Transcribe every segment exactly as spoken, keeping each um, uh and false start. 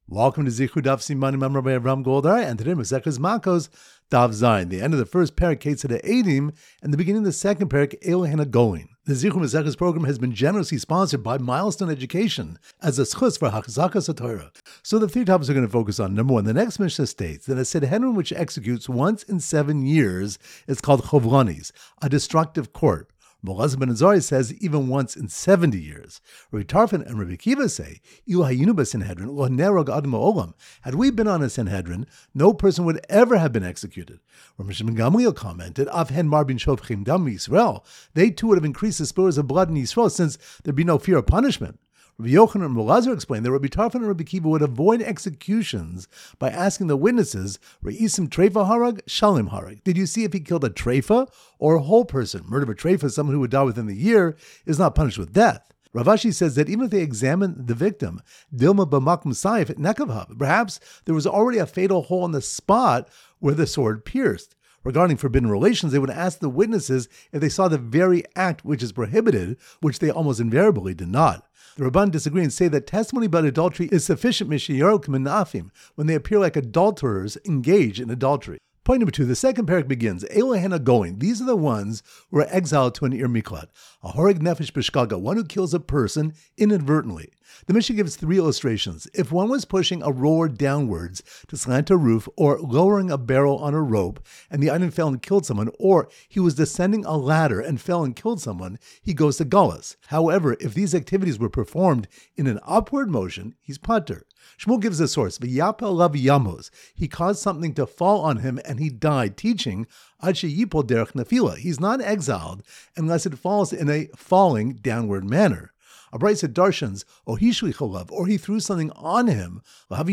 Welcome to Zichud Daf Siman Memra by Avram Goldar, and today Masechus Makos Daf Zayin, the end of the first parak Ketzad Eidim, and the beginning of the second parak Elohena Goin. The Zichud Masechus program has been generously sponsored by Milestone Education as a schus for Hachzakas HaTorah. So the three topics we're going to focus on. Number one, the next Mishnah states that a Sanhedrin which executes once in seven years is called Chovranis, a destructive court. Elazar ben Azariah says even once in seventy years. Rabbi Tarfon and Rabbi Kiva say, Ilu hayinu b'Sanhedrin lo nerag adam ha'olam. Had we been on a Sanhedrin, no person would ever have been executed. Rabbi Shimon Gamliel commented, Af hen mar bin shofchim dam Yisrael. They too would have increased the spills of blood in Yisrael since there'd be no fear of punishment. Rabbi Yochanan and Elazar explained that Rabbi Tarfon and Rabbi Kiva would avoid executions by asking the witnesses, Re'isim treifa harag, shalim harag. Did you see if he killed a treifa or a whole person? Murder of a treifa, someone who would die within the year, is not punished with death. Rav Ashi says that even if they examine the victim, Dilma b'makom saif nekavhav, perhaps there was already a fatal hole in the spot where the sword pierced. Regarding forbidden relations, they would ask the witnesses if they saw the very act which is prohibited, which they almost invariably did not. The Rabban disagree and say that testimony about adultery is sufficient mishiyaro k'menafim when they appear like adulterers engaged in adultery. Point number two, the second parak begins, Elohena Goin. These are the ones who are exiled to an Ir Miklat. A horeg nefesh b'shgaga, one who kills a person inadvertently. The Mishnah gives three illustrations. If one was pushing a roller downwards to slant a roof, or lowering a barrel on a rope, and the item fell and killed someone, or he was descending a ladder and fell and killed someone, he goes to galus. However, if these activities were performed in an upward motion, he's pater. Shmuel gives a source, V'yapel lav yamos. He caused something to fall on him and he died, teaching, Ad sheyipol derech nefila. He's not exiled unless it falls in a falling downward manner. A Brisa darshans, or he shlicholav, or he threw something on him,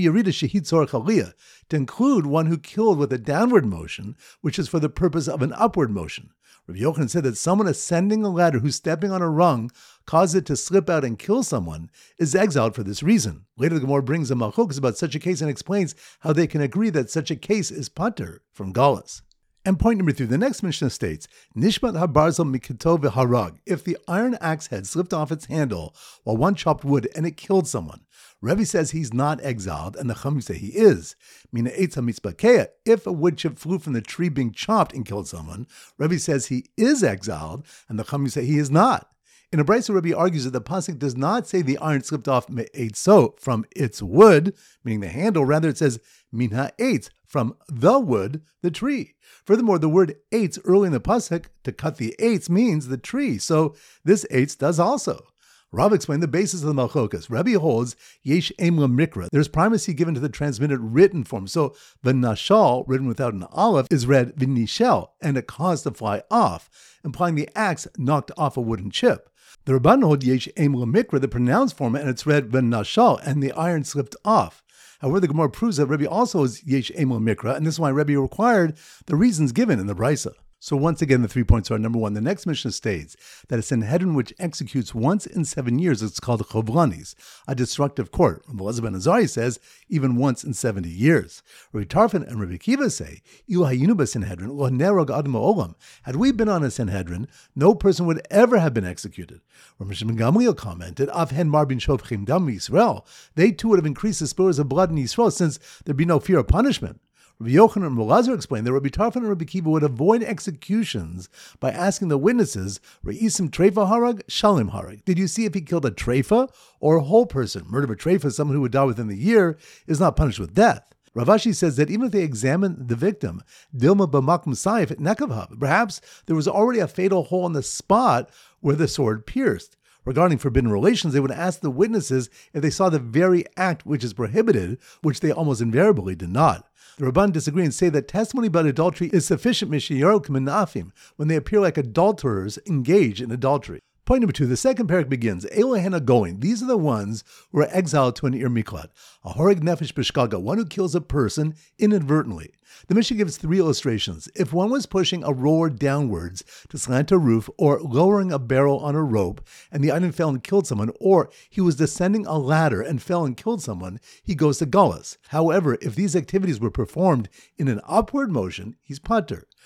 to include one who killed with a downward motion, which is for the purpose of an upward motion. Rabbi Yochanan said that someone ascending a ladder who's stepping on a rung caused it to slip out and kill someone is exiled for this reason. Later the Gemara brings a malchukas about such a case and explains how they can agree that such a case is pater from galus. And point number three, the next Mishnah states, Nishmat habarzel mikito v'harag. If the iron axe head slipped off its handle while one chopped wood and it killed someone, Rebbe says he's not exiled, and the Chachamim say he is. Mina eitz hamitzbakea. If a wood chip flew from the tree being chopped and killed someone, Rebbe says he is exiled, and the Chachamim say he is not. In a Brisa, Rebbe argues that the pasuk does not say the iron slipped off me'eitzo, from its wood, meaning the handle. Rather, it says min ha'etz, from the wood, the tree. Furthermore, the word eitz early in the pasuk, to cut the eitz, means the tree. So this eitz does also. Rav explained the basis of the malchokas. Rebbe holds yesh em mikra. There's primacy given to the transmitted written form. So v'nashal, written without an aleph, is read v'nishel, and it caused to fly off, implying the axe knocked off a wooden chip. The Rabban hold yesh em mikra, the pronounced form, and it's read v'nashal, and the iron slipped off. However, the Gemara proves that Rebbe also is yesh em mikra, and this is why Rebbe required the reasons given in the Brisa. So once again, the three points are, number one, the next Mishnah states that a Sanhedrin which executes once in seven years is called Chovranis, a destructive court. Elazar ben Azariah says even once in seventy years. Rabbi Tarfon and Rabbi Kiva say, Ilu hayinu b'Sanhedrin lo nerag adam ha'olam. Had we been on a Sanhedrin, no person would ever have been executed. Rabbi Shimon Gamliel commented, Af hen mar bin shofchim dam Yisrael. They too would have increased the spills of blood in Yisrael since there'd be no fear of punishment. Rabbi Yochanan and Elazar explained that Rabbi Tarfon and Rabbi Kiva would avoid executions by asking the witnesses, Re'isim treifa harag, shalim harag. Did you see if he killed a treifa or a whole person? Murder of a treifa, someone who would die within the year, is not punished with death. Rav Ashi says that even if they examine the victim, Dilma b'makom saif nekavhav, perhaps there was already a fatal hole in the spot where the sword pierced. Regarding forbidden relations, they would ask the witnesses if they saw the very act which is prohibited, which they almost invariably did not. The Rabban disagree and say that testimony about adultery is sufficient mishiyaro k'menafim when they appear like adulterers engaged in adultery. Point number two, the second parak begins, Elohena Goin. These are the ones who are exiled to an Ir Miklat. A horeg nefesh b'shgaga, one who kills a person inadvertently. The Mishnah gives three illustrations. If one was pushing a roller downwards to slant a roof, or lowering a barrel on a rope, and the item fell and killed someone, or he was descending a ladder and fell and killed someone, he goes to galus. However, if these activities were performed in an upward motion, he's pater.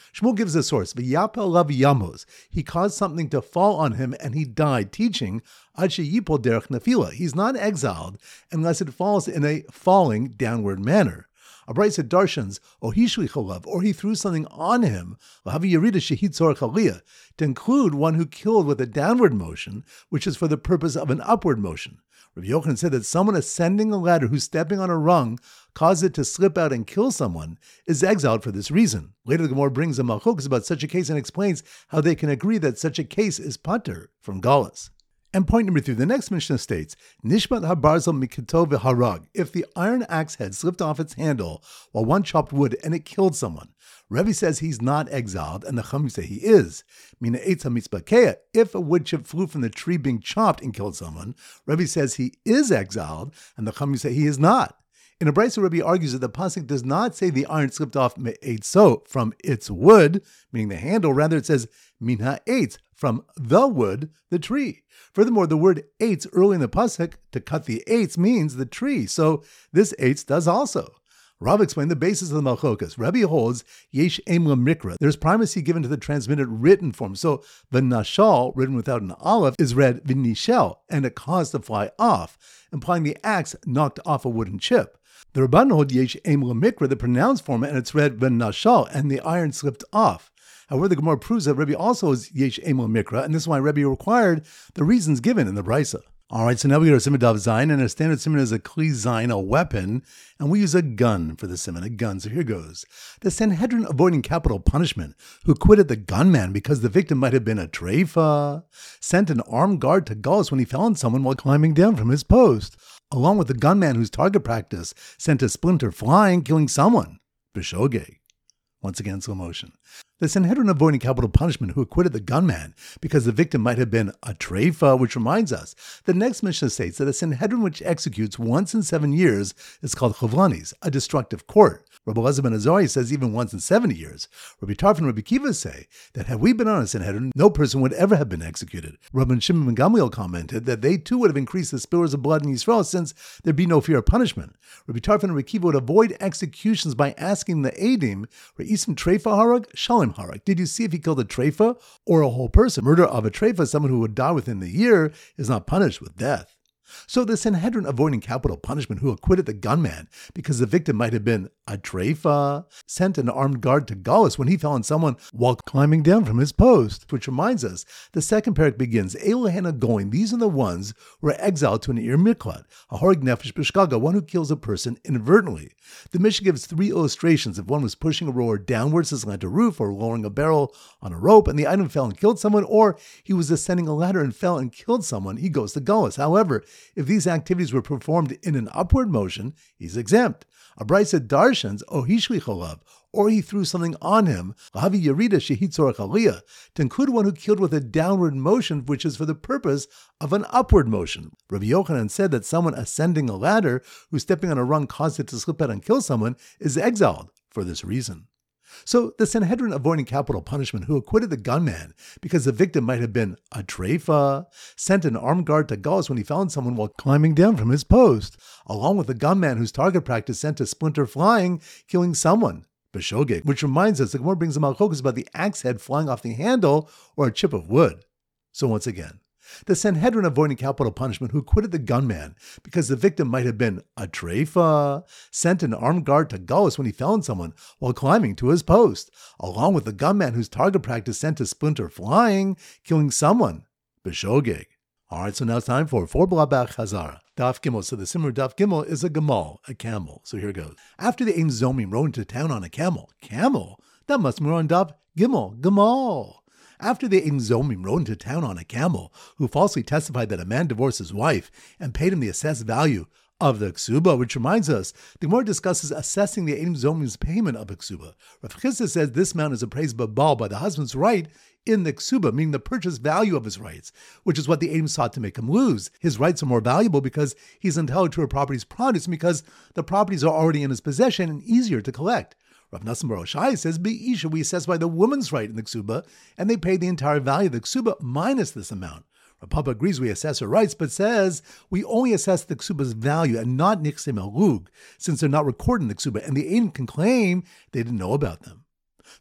Shmuel gives a source, V'yapel lav yamos. He caused something to fall on him and he died, teaching, Ad sheyipol derech nefila. He's not exiled unless it falls in a falling downward manner. A brayso darshans, or he shlicholav, or he threw something on him, lahavi yerida shehit tzorech aliyah, to include one who killed with a downward motion, which is for the purpose of an upward motion. Rabbi Yochanan said that someone ascending a ladder who's stepping on a rung caused it to slip out and kill someone is exiled for this reason. Later the Gemara brings a malchokes about such a case and explains how they can agree that such a case is pater from galus. And point number three, the next Mishnah states, Nishmat habarzel mikito v'harag. If the iron axe head slipped off its handle while one chopped wood and it killed someone, Rebbe says he's not exiled, and the Chachamim say he is. Mina eitz hamitzbakeya. If a wood chip flew from the tree being chopped and killed someone, Rebbe says he is exiled, and the Chachamim say he is not. In a brayso, Rebbe argues that the pasuk does not say the iron slipped off me'eitzo, from its wood, meaning the handle. Rather, it says min ha'etz, from the wood, the tree. Furthermore, the word eitz early in the pasuk, to cut the eitz, means the tree. So this eitz does also. Rav explained the basis of the Malchokas. Rebbe holds yesh em mikra. There's primacy given to the transmitted written form. So the nashal, written without an aleph, is read v'nishel, and it caused to fly off, implying the axe knocked off a wooden chip. The Rabban hold yesh em mikra, the pronounced form, and it's read v'nashal, and the iron slipped off. However, the Gemara proves that Rebbe also is yesh em mikra, and this is why Rebbe required the reasons given in the Brisa. All right, so now we go to Siman Daf Zayin, and a standard Siman is a Kli Zayin, a weapon, and we use a gun for the Siman, a gun. So here goes. The Sanhedrin, avoiding capital punishment, who acquitted the gunman because the victim might have been a treifa, sent an armed guard to Galus when he fell on someone while climbing down from his post, along with the gunman whose target practice sent a splinter flying, killing someone. B'shogeg. Once again, slow motion. The Sanhedrin, avoiding capital punishment, who acquitted the gunman because the victim might have been a treifa, which reminds us, the next Mishnah states that a Sanhedrin which executes once in seven years is called chavlanis, a destructive court. Rabbi Elazar ben Azariah says even once in seventy years. Rabbi Tarfon and Rabbi Kiva say that had we been on a Sanhedrin, no person would ever have been executed. Rabbi Shimon ben Gamliel commented that they too would have increased the spillers of blood in Yisrael since there'd be no fear of punishment. Rabbi Tarfon and Rabbi Kiva would avoid executions by asking the Eidim, Re'isim treifa harag, shalim harag. Did you see if he killed a treifa or a whole person? Murder of a treifa, someone who would die within the year, is not punished with death. So the Sanhedrin, avoiding capital punishment, who acquitted the gunman because the victim might have been a treifa, sent an armed guard to Galus when he fell on someone while climbing down from his post. Which reminds us, the second parak begins, Elohena going, these are the ones who are exiled to an Ir Miklat, a horig nefesh b'shgaga, one who kills a person inadvertently. The Mishnah gives three illustrations. If one was pushing a rower downwards to slant a roof, or lowering a barrel on a rope, and the item fell and killed someone, or he was ascending a ladder and fell and killed someone, he goes to Galus. However, if these activities were performed in an upward motion, he's exempt. A brayso darshans, or he shlicholav, or he threw something on him, lahavi yerida shehit tzorech aliyah, to include one who killed with a downward motion, which is for the purpose of an upward motion. Rabbi Yochanan said that someone ascending a ladder who stepping on a rung caused it to slip out and kill someone is exiled for this reason. So the Sanhedrin, avoiding capital punishment, who acquitted the gunman because the victim might have been a treifa, sent an armed guard to Galus when he found someone while climbing down from his post, along with the gunman whose target practice sent a splinter flying, killing someone. B'shogeg, which reminds us, the Gemara brings a malchokas about the axe head flying off the handle or a chip of wood. So once again, the Sanhedrin, avoiding capital punishment, who acquitted the gunman because the victim might have been a treifa, sent an armed guard to Galus when he fell on someone while climbing to his post, along with the gunman whose target practice sent a splinter flying, killing someone. B'shogeg. All right, so now it's time for four blabach Chazara. Daf Gimel. So the Simmer Daf Gimel is a gamal, a camel. So here goes. After the Ein Zomim rode into town on a camel. Camel? That must be on Daf Gimel. Gamal. After the Ein Zomim rode into town on a camel, who falsely testified that a man divorced his wife and paid him the assessed value of the ksuba, which reminds us, the Gemara discusses assessing the Ein Zomim's payment of a ksuba. Rav Chisda says this amount is appraised babal by the husband's right in the ksuba, meaning the purchase value of his rights, which is what the Ein sought to make him lose. His rights are more valuable because he's entitled to a property's produce, and because the properties are already in his possession and easier to collect. Rav Nassim bar Oshai says, Be'isha, we assess by the woman's right in the ksuba, and they pay the entire value of the ksuba minus this amount. Rav Papa agrees we assess her rights, but says we only assess the ksuba's value and not nichse melug, since they're not recorded in the ksuba, and the Ein can claim they didn't know about them. So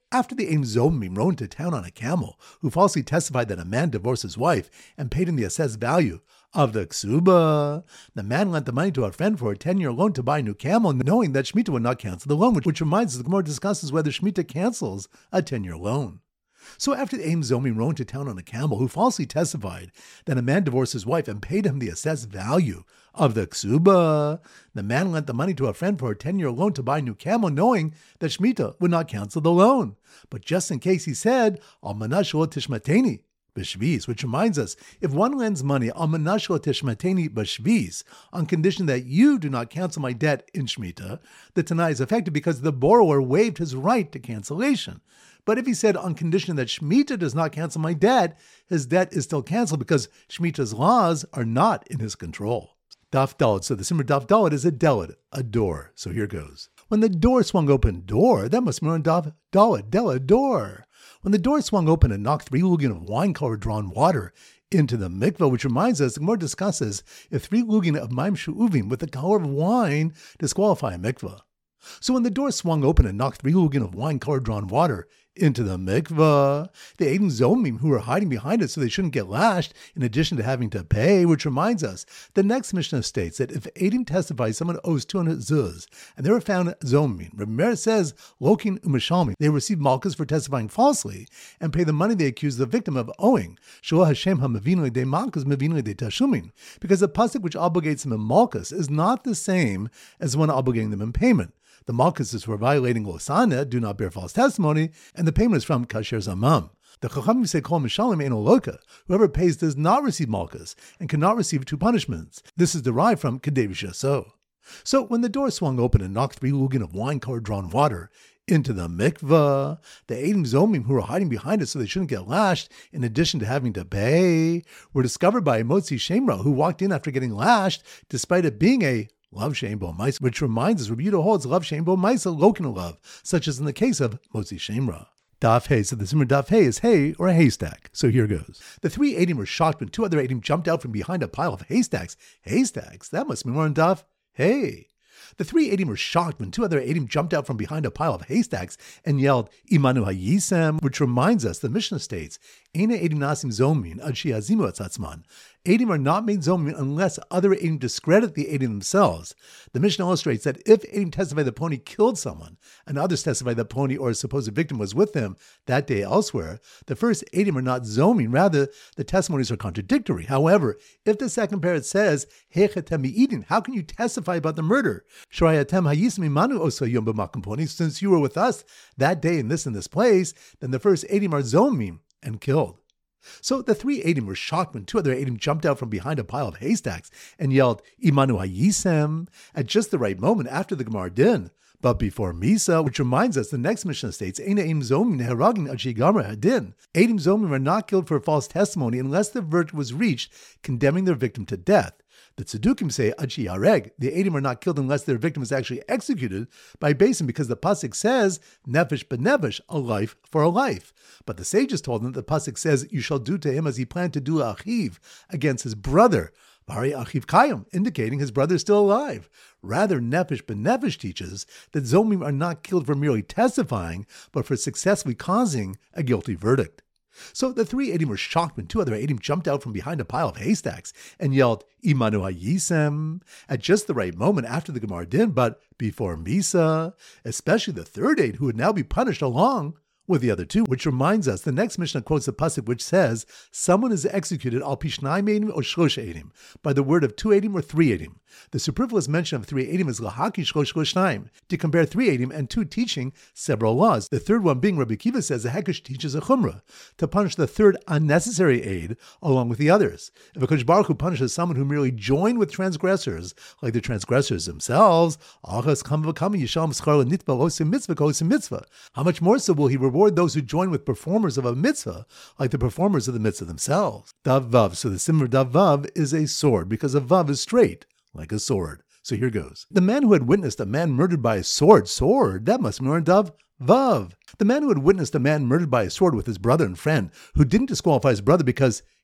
After the Ein Zomim rode into town on a camel, who falsely testified that a man divorced his wife and paid him the assessed value of the ksuba, the man lent the money to a friend for a ten-year loan to buy a new camel, knowing that Shemitah would not cancel the loan, which, which reminds us the Gemara discusses whether Shemitah cancels a ten-year loan. So after the Ein Zomim rode into town on a camel, who falsely testified that a man divorced his wife and paid him the assessed value of the ksuba, the man lent the money to a friend for a ten-year loan to buy a new camel, knowing that Shemitah would not cancel the loan. But just in case, he said, Almanah shelo tishmateni b'shvis, which reminds us, if one lends money, Almanah shelo tishmateni b'shvis, on condition that you do not cancel my debt in Shemitah, the Tanai is affected because the borrower waived his right to cancellation. But if he said on condition that Shemitah does not cancel my debt, his debt is still canceled because Shemitah's laws are not in his control. Daf Dalet. So the Simmer Daf Dalet is a delet, a door. So here goes. When the door swung open, door, that must mean Daf Dalet, delet, door. When the door swung open and knocked three lugin of wine-colored drawn water into the mikveh, which reminds us, the Gemara discusses if three lugin of maim she'uvim with the color of wine disqualify a mikveh. So when the door swung open and knocked three lugin of wine-colored drawn water into the mikveh, the Ein Zomim who were hiding behind it so they shouldn't get lashed, in addition to having to pay, which reminds us, the next Mishnah states that if Eidim testify someone owes two hundred zuz, and they were found Zomim, Rameir says, Lokin u'mishalmi, they receive malchus for testifying falsely, and pay the money they accuse the victim of owing, Shelo Hashem ha'mavinu de malchus mavinu de tashumin, because the pasuk which obligates them in malchus is not the same as one obligating them in payment. The malchus is for violating losana, do not bear false testimony, and the payment is from kasher zamam. The chachamim say kol mishalim ein oloka. Whoever pays does not receive malchus and cannot receive two punishments. This is derived from kadev shaso. So when the door swung open and knocked three lugin of wine-colored drawn water into the mikveh, the Eidim Zomim who were hiding behind it so they shouldn't get lashed, in addition to having to pay, were discovered by a Motzi Shemra who walked in after getting lashed, despite it being a Love Shein Bo Maisa, which reminds us, Rabbi Yehuda holds Love Shein Bo Maisa Lokin love, such as in the case of Motzi Shemra. Daf Hey. So the Zimmer Daf Hey is hay or a haystack. So here goes. The three Eidim were shocked when two other Eidim jumped out from behind a pile of haystacks. Haystacks? That must be more in Daf Hey. The three Eidim were shocked when two other Eidim jumped out from behind a pile of haystacks and yelled, Imanu Hayisem, which reminds us, the Mishnah states, Eina Eidim Nasim Zomin, Ad Shiazimu Atzatzman. Eidim are not made Zomin unless other Eidim discredit the Eidim themselves. The Mishnah illustrates that if Eidim testify the pony killed someone, and others testify the pony or a supposed victim was with them that day elsewhere, the first Eidim are not Zomin, rather the testimonies are contradictory. However, if the second pair says, Hechetem Eidim, how can you testify about the murder? Shrayatem Hayism Imanu Oso Yom B'Makom Poni, since you were with us that day in this and this place, then the first Eidim are Zomim and killed. So the three Eidim were shocked when two other Eidim jumped out from behind a pile of haystacks and yelled, Imanu Hayisem, at just the right moment after the Gemara din. But before Misa, which reminds us, the next Mishnah states, Eina Eidim Zomim neheragin ad sheyigamer hadin. Eidim Zomim are not killed for false testimony unless the verdict was reached, condemning their victim to death. The Tzedukim say, Ad sheyareg, the Eidim are not killed unless their victim is actually executed by basin, because the pasuk says, Nefesh b'nefesh, a life for a life. But the sages told them that the pasuk says, you shall do to him as he planned to do to Achiv, against his brother, Bari Achiv Kayim, indicating his brother is still alive. Rather, Nefesh b'nefesh teaches that Zomim are not killed for merely testifying, but for successfully causing a guilty verdict. So the three Eidim were shocked when two other Eidim jumped out from behind a pile of haystacks and yelled, Imanu Hayisem, at just the right moment after the Gemara din, but before Misa, especially the third Eid, who would now be punished along with the other two, which reminds us, the next Mishnah quotes the pasuk which says, someone is executed al pishnayim Eidim or shlosh Eidim, by the word of two Eidim or three Eidim. The superfluous mention of three Eidim is lahaki shlosh shnayim, to compare three Eidim and two teaching several laws. The third one being, Rabbi Kiva says, the Hekesh teaches a chumrah, to punish the third unnecessary aid along with the others. If a Kodesh Baruch Hu punishes someone who merely joined with transgressors, like the transgressors themselves, how much more so will he reward those who join with performers of a mitzvah, like the performers of the mitzvah themselves. Dav Vav. So the simmer Dav Vav is a sword, because a Vav is straight, like a sword. So here goes. The man who had witnessed a man murdered by a sword, sword, that must be more Dav Vav. The man who had witnessed a man murdered by a sword with his brother and friend, who didn't disqualify his brother because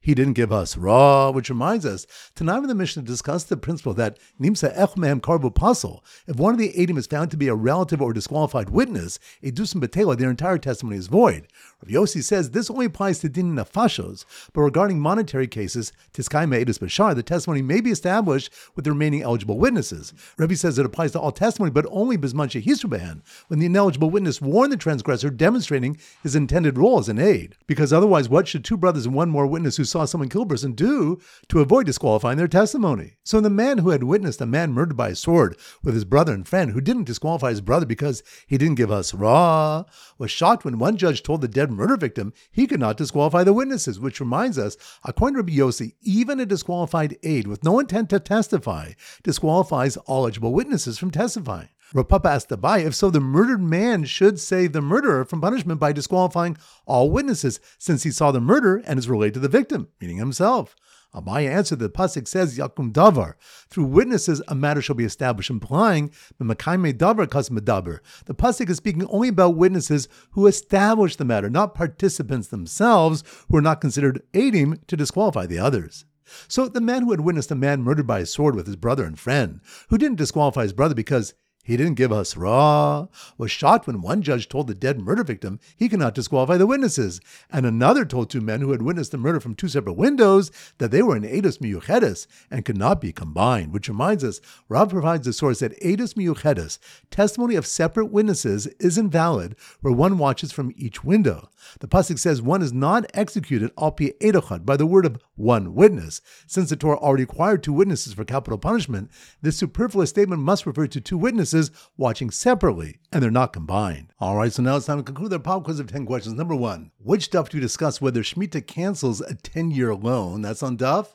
he didn't give us raw, which reminds us, tonight in the Mishnah discussed the principle that nimsa ech mehem karbu pasol. If one of the eidim is found to be a relative or disqualified witness, a dusim betela, their entire testimony is void. Rav Yossi says this only applies to din nafashos, but regarding monetary cases, tiskai me'edus bashar, the testimony may be established with the remaining eligible witnesses. Rebbe says it applies to all testimony, but only bisman shehisru behen, when the ineligible witness warned the transgressor, demonstrating his intended role as an aid. Because otherwise, what should two brothers and one more witness who saw someone kill a person do to avoid disqualifying their testimony? So the man who had witnessed a man murdered by a sword with his brother and friend, who didn't disqualify his brother because he didn't give us raw, was shocked when one judge told the dead murder victim he could not disqualify the witnesses, which reminds us, according to Rabbi Yossi, even a disqualified aid with no intent to testify disqualifies all eligible witnesses from testifying. Rav Papa asked Abai, if so, the murdered man should save the murderer from punishment by disqualifying all witnesses, since he saw the murder and is related to the victim, meaning himself. Abai answered that the pasuk says, Yakum davar, through witnesses a matter shall be established, implying Mekayme davar kas medaber. The pasuk is speaking only about witnesses who establish the matter, not participants themselves who are not considered aiding to disqualify the others. So the man who had witnessed a man murdered by a sword with his brother and friend, who didn't disqualify his brother because he didn't give us raw, was shocked when one judge told the dead murder victim he cannot disqualify the witnesses, and another told two men who had witnessed the murder from two separate windows that they were in edus miyuchedes and could not be combined. Which reminds us, Rav provides the source that edus miyuchedes, testimony of separate witnesses, is invalid where one watches from each window. The pasuk says one is not executed al pi edochad, by the word of one witness. Since the Torah already required two witnesses for capital punishment, this superfluous statement must refer to two witnesses watching separately, and they're not combined. All right, so now it's time to conclude our pop quiz of ten questions. Number one, which daf do we discuss whether Shemitah cancels a ten-year loan? That's on daf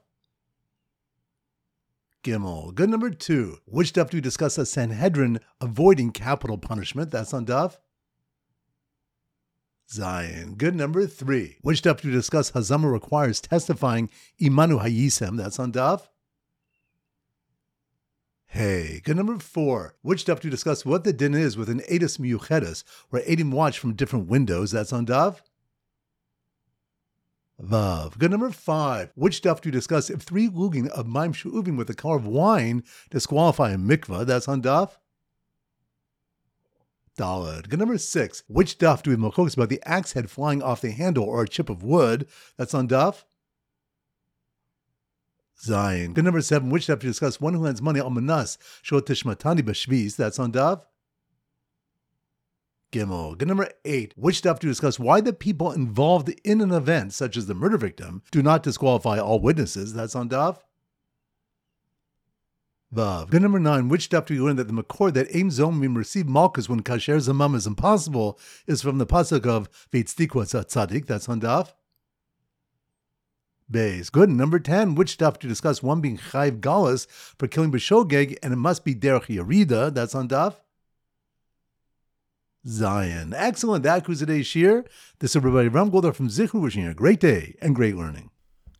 Gimel. Good. Number two, which daf do we discuss a Sanhedrin avoiding capital punishment? That's on daf Zion. Good. Number three, which daf do we discuss Hazama requires testifying Imanu Hayisem? That's on daf Hey. Good. Number four, which daf do we discuss what the din is with an edus miyuchedes, where edim watch from different windows? That's on daf Vav. Good. Number five, which daf do we discuss if three lugin of maim she'uvim with the color of wine disqualify a mikvah? That's on daf Daled. Good. Number six, which daf do we machlokas about the axe head flying off the handle or a chip of wood? That's on daf Zion. Good. Number seven, which daf do we discuss one who lends money al manas shot tishmatani b'shvis? That's on daf Gimel. Good. Number eight, which daf do we discuss why the people involved in an event, such as the murder victim, do not disqualify all witnesses? That's on daf Vav. Good. Number nine, which daf do we learn that the makor that aim zomim receive malchus when kasher zamam is impossible is from the pasuk of veitztikwa tzaddik? That's on daf Beis. Good. Number ten, which daf to discuss one being chayv galus for killing b'shogeg, and it must be derech yerida? That's on daf Zion. Excellent. That concludes today's shir. This is everybody Ram Goldar from Zichru, wishing you a great day and great learning.